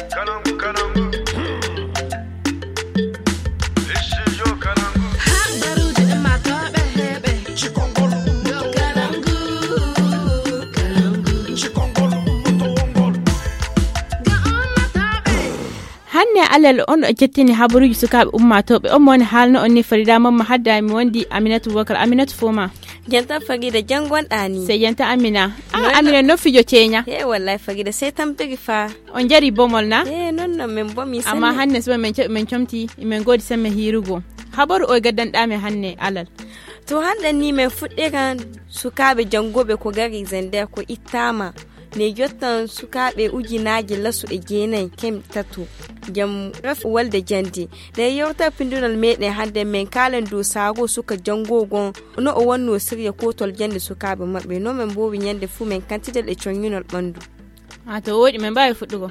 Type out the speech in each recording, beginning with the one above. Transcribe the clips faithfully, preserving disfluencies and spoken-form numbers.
alal on jettini haburuji sukaɓe ummatoɓe on woni halno onni Farida mamma hadda mi wondi Aminatu Boubacar. Aminatu foma janta Fagida jangon dani sai janta Amina ah Amina no fijo cenya eh wallahi Fagida sai tampigi fa on jari bomol na eh non non men bomi sanne amma hanne so men men chomti men godi semme hirugo habaru o gaddan dame hanne alal to hande ni men fudde kan sukaɓe jangobe ko gari zende ko itama ne jottan sukaɓe ujinaji lasu e genai kem tatu jam raf walde jandi da yauta pindunal mede hande men kalen do sago suka jangogon no o wonno sirya ko tol jande sukaɓe mabbe no men bowi nyande fu men kantidel e chonyunol bandu a to wodi men bawi fuddugo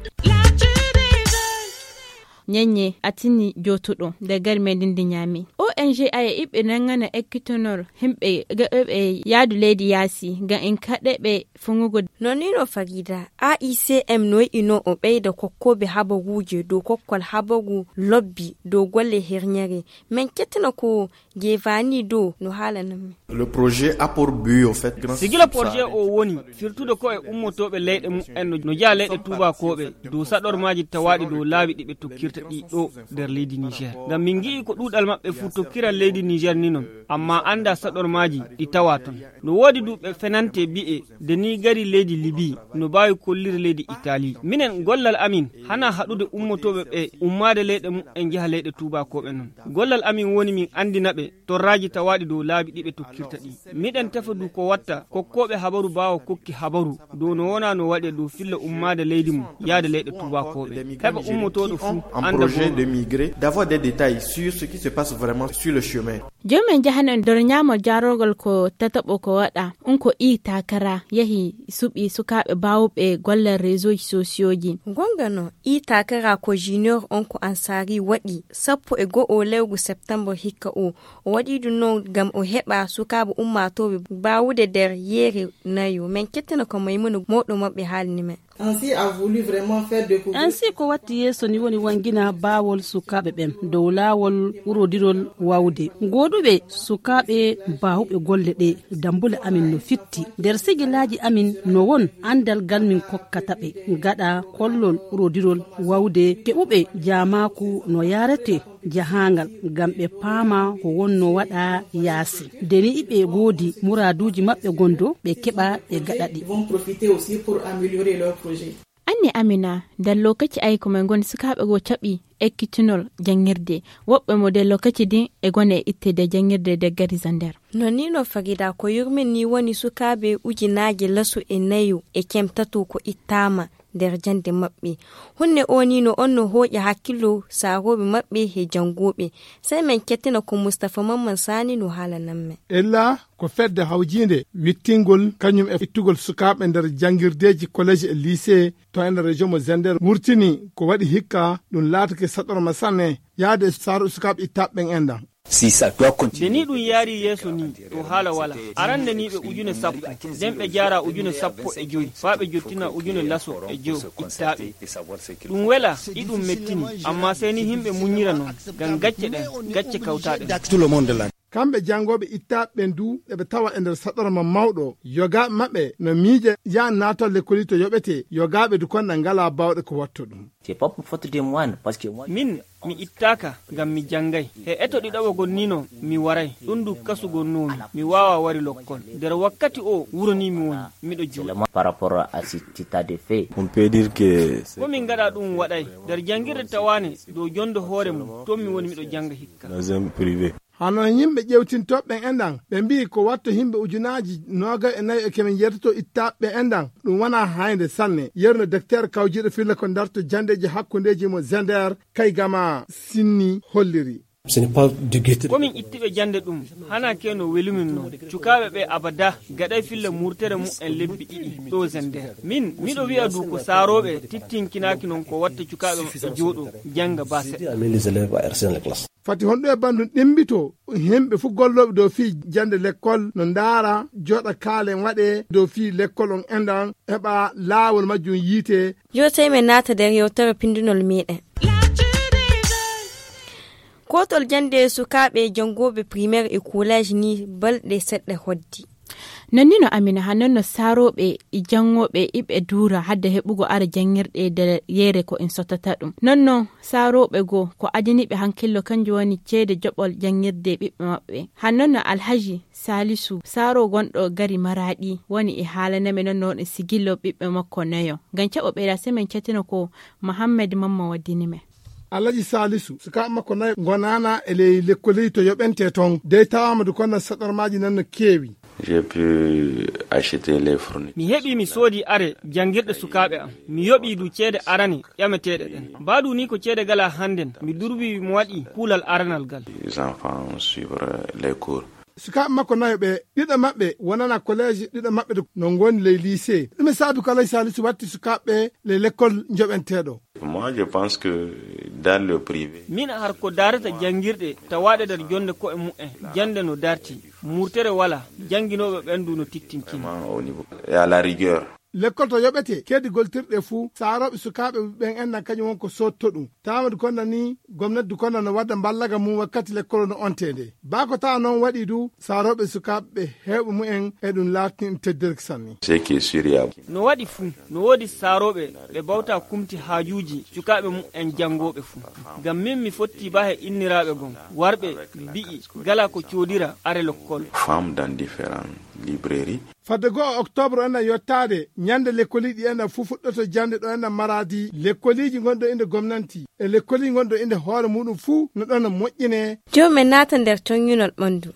nyenye atini jotudo da garme dindi nyami O N G ay ibe nangana ekitonor himbe ga e yadu lady yasi ga in kade be fungugo nonino Fagida A I C M no ino o beida kokkobe habaguje do kokkol habagu lobby do golle hernyare men ketina ko gevani do no halanam le projet a pour but au fait grand sigila projet o woni firtude ko e ummotobe leyde mu en no ja leyde tuba kobe do sador maji tawadi do laabi dibe tokkirta di do der leydi Niger ngam min gi ko dudal mabbe fu tokkira leydi Niger ni non amma anda sador maji di tawaton no wodi dubbe fenante bi'e de ni gari leydi Libi no bawi kollir leydi Italy minen gollal amin hana hadude ummotobe be ummade leyde mu en jaha leyde tuba kobe non gollal amin woni min andinabe to raji tawadi do laabi dibe tokkirta di miden tafadu ko watta kokkobe habaru bawo kokki habaru do no wona no wade do filla ummade leydi mu yaade leyde tuba kobe heba ummotodo fu anda de migrer d'avoir des détails sur ce qui se passe vraiment sur le chemin jomen jahanan dor nyamo jarogol ko tatabo ko wada unko i takara yahi subi sukabe bawbe gollar réseaux sociaux gongano i takara ko junior onko ansari wadi sappo e go o lewgu september hikka o wadi dunno gam o heba sukabe ummatobe bawude der yere nayo men kettana ko maymunu modo mabbe halni men Ainsi a voulu vraiment faire découvrir. Ainsi ko watti yeso ni woni wangina bawol sukabe bem dow lawol urodirol wawde godube sukabe bawbe golle de dambule amin no fitti der sigilaji amin no won andal galmin kokkatabe gada kollol urodirol wawde ke ube jamaku no yarete jahangal gambe pama ko wonno wada yasi deni ibe godi muraduji mabbe gondo be keba e gadadi vont profiter aussi pour améliorer leur projet. Anne Amina da lokaci ay ko men gon sukabe go tabi ekkitinol jangirde wobbe mo de lokaci din e gone itte de jangirde de gari zander nonino Fagida ko yurmin ni woni sukabe ujinaje lasu e nayu e kemtato ko itama der jande mabbe hunne onino onno hoje hakkilo sagobe mabbe he jangobe sai men kettina ko Mustafa Mamman Sani no halanan me ella ko fedde hawjinde wittingol kanyum e ittugol sukabe der jangirdeji college e lycée to en région mo Zender murtini ko wadi hikka dun latake sador masane yaade saru sukabe itabben enda si ça doit continuer deni dun yari yeso ni to hala wala arande ni be ujune sappo dembe jara ujune sappo e joyi faabe jottina ujune laso e jo ittabe dum wela idum mettini amma sai ni himbe munyira non gan gacce den gacce kautade tout le monde là kambe jangobe ittabe ndu e be tawa e der sador ma mawdo yoga mabbe no miije ya nato le kolito yobete yogabe du konna ngala bawde ko watto dum c'est pas pour faute de moi parce que moi min mi ittaka gam mi jangay e eto di dawo gonnino mi waray dundu kasugo non mi wawa wari lokkol der wakkati o wuroni mi woni mi do jula par rapport à cet état de fait on peut dire que ko min gada dum waday der jangirde tawane do jondo hoore mum to mi woni mi do janga hikka dans un privé hano yimbe ƴewtintoɓe endan ɓe mbi ko watto himɓe ujunaji noga e nayi e kemen yertoto ittaɓe endan ɗum wona hayde sanne yerno docteur kawjiɗo filla ko darto jandeji hakkudeji mo Zender kay gama sinni holliri ce n'est pas de guetter komin ittibe jande dum hana keno welumin no cukabe be abada gaday filla murtere mu en lebbi didi to Zender min mido wi'a du ko sarobe tittinkinaki non ko watta cukabe e jodo janga ba se les élèves à R C dans la classe fati honɗo e bandu ɗimbito himɓe fu golloɓe dow fi jande l'école no ndaara joɗa kaalen waɗe dow fi l'école on endan heɓa laawol majjum yiite. Yo teyme naata nder yewtere pindunol meɗen. Kotol jande sukaɓe jangoɓe primaire et collège ni balɗe seɗɗe hoddi. nonnino amina hanonno saroɓe e jangoɓe iɓe dura hadde heɓugo ara jangirɗe nder yere ko en sotata ɗum nonno saroɓe go ko adiniɓe hankillo kanjum woni ceede joɓol jangirde ɓiɓɓe maɓɓe hannonno alhaji salisu saro gonɗo gari maraɗi woni e haalaname nonno woni sigillo ɓiɓɓe makko nayo ngam caɓo ɓeyda semen catino ko mohammed mamma waddinime. Alaji Salisu suka makko nayi gonana e ley lekkoli to yoɓente ton dey tawama du kono saɗormaji nan no keewi. J'ai pu acheter les fournitures. Mi heɓi mi soodi are jangirɗe sukaɓe am mi yoɓi du ceede arani ƴameteɗe ɗen baɗu ni ko ceede gala handen mi durbi mi waɗi kuulal aranal gal. Les enfants suivre les cours. sukaɓe makko nayo ɓe ɗiɗo maɓɓe wonana collége ɗiɗo maɓɓe no goni ley lycée ɗume saabi ko Alaji Salisu watti sukaɓe ley l'école joɓenteɗo. Moi je pense que dans le privé. Min har ko darata jangirɗe tawaɗe nder jonde ko e mu'en jande no darti murtere wala janginoɓe ɓendu no tiktinkini. Au niveau et à la rigueur. l'école to yoɓete keddi goltirɗe fuu saroɓe sukaɓe ɓen endan kañum won ko sotto ɗum tawama konda ni gomnati du konda no wadda ballaga mum wakkati l'école no ontede bako tawa noon waɗi du saroɓe sukaɓe hewɓe mumen e ɗum laatini teddirki sanni c'est qui suriya no waɗi fuu no wodi saroɓe ɓe bawta kumti haajuji sukaɓe mumen jangoɓe fuu ngam min mi fotti ba he inniraɓe gon warɓe mbi'i gala ko coodira are l'école femme dans différentes librairies. fadde goho octobre enɗan yottade ñande lekkoliji enɗan fu fuɗɗoto jande ɗo enɗan maradi lekkoliji gonɗo inde gomnanti e lekkoliji gonɗo inde hoore muɗum fuu no ɗon no moƴƴine. Jomen naata nder coññunol ɓandu.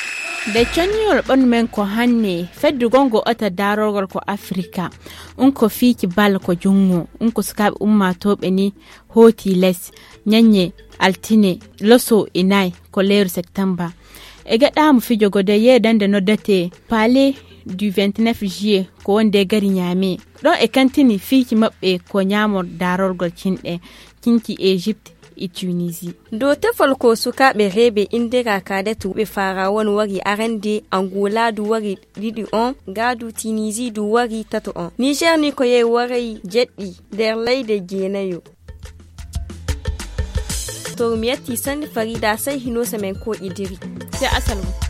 nde coññol ɓandu men ko hanne feddu gongo ota darorgol ko africa un ko fiiki bal ko jungo un ko sukaɓe ummatoɓe ni hoti less ñanye altine loso e nayi ko lewru septembre e gaɗamo fijogo de yedande noddate palais du vingt-neuf juillet ko wonde gari ñaame ɗon e kantini fiiki maɓɓe ko ñamor darorgol cinɗe kinki Égypte e Tunisie. Do tefol ko sukaɓe reɓe indira kadetu ɓe fara won wari arande Angola du wari ɗiɗi on gadu Tunisie du wari tato on Niger ni ko yehi waray jeɗɗi nder leyde jeenayo. To mi yetti Sani Farida sai hino semen ko idiri. Sai asalmu.